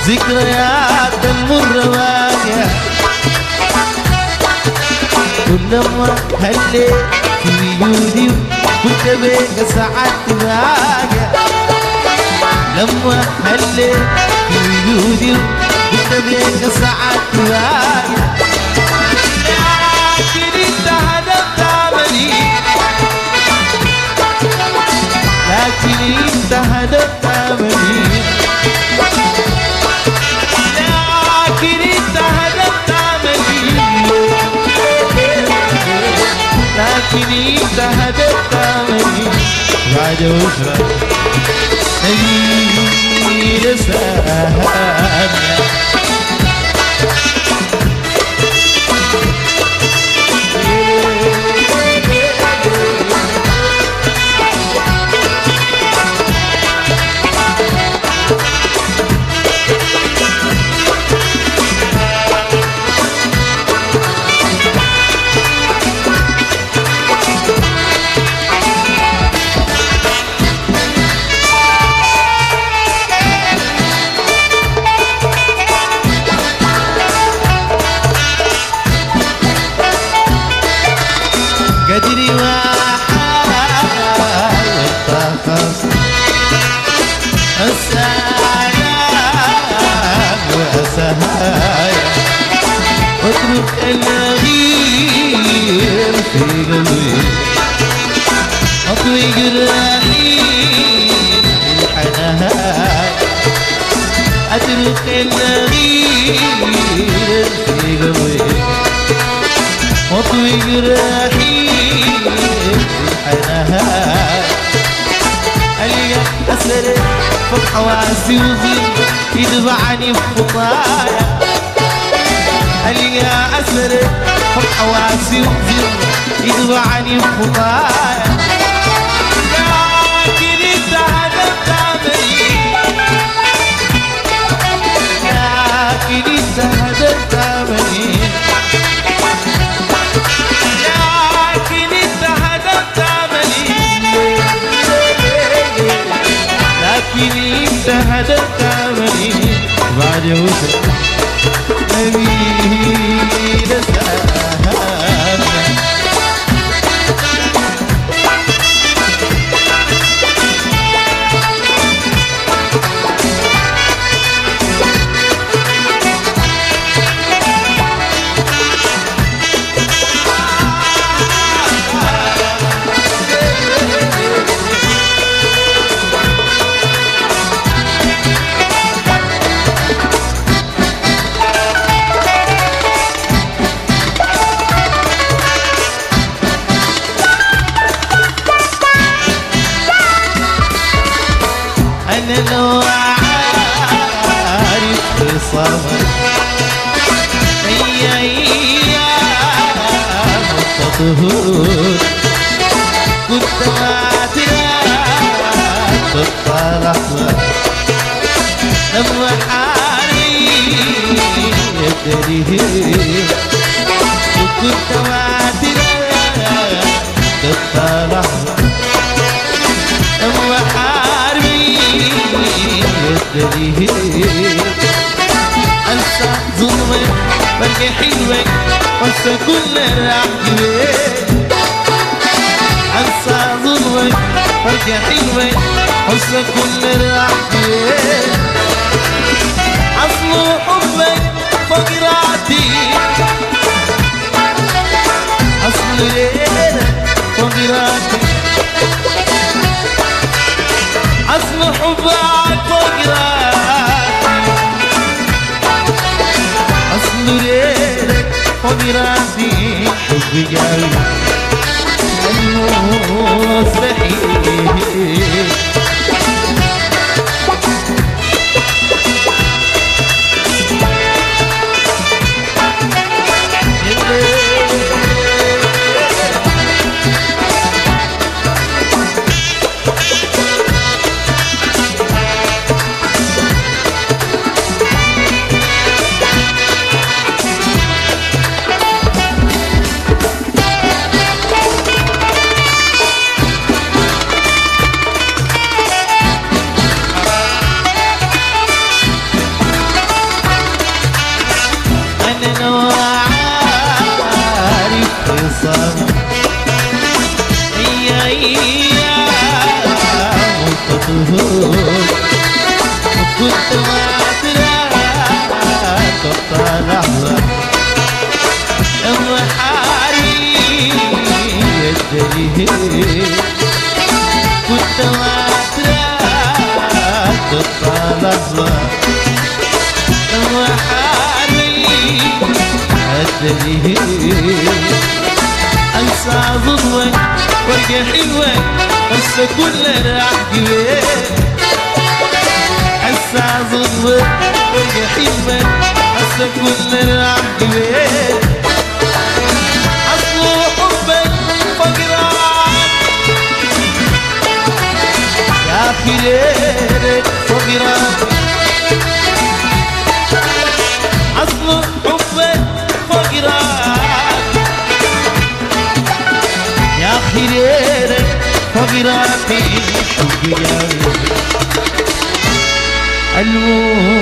ذكريات المرة باقية ولما هليت في وجودي كنت بيك ساعات باقية لما هليت في وجودي كنت بيك ساعات باقية لكن انت هدفت عملي لكن انت هدفت عملي لكن انت هدفت عملي لكن انت هدفت عملي بعد وشرة نبيل سهامية قدري وحال الطقس السلام وأسهايا اترك الغير في قلبي اطوي جراحي الحنان اترك الغير في قلبي اطوي جراحي الحنان اليا اسرع فوق حواسي وظل يدفعني بخطايا اليا اسرع فوق حواسي وظل يدفعني بخطايا لكن انت هدفت عملي لكن انت هدفت عملي لكن انت هدفت عملي لكن انت هدفت عملي بعد وشك نبيل سهامة أنا لو عارف خصامك هي أيام الطهور كنت واترات تطلع لما حالي يدريه وكنت واترات تطلع لما انسى ظلمك برجع حلوك وانسى كل رحمك انسى ظلمك برجع حلوك وانسى كل رحمك اصل حبك فوق راسي اصل ليلك فوق راسي اصل حبك فوق راسي اصل ليلك فوق راسي حبي قلبي المستحيل ما تراك تطلع الرحاري يدري كنت ما تراك تطلع الرحاري يدري انسى ضدك وارجع حلوك انسى كل راحتك انسى ضدك وارجع حلوك انسى كل راحتك اصل حبك فقرات يا اخي ليلك فقرات اصل حبك فقرات يا اخي ليلك فقراتي حبي يا الموت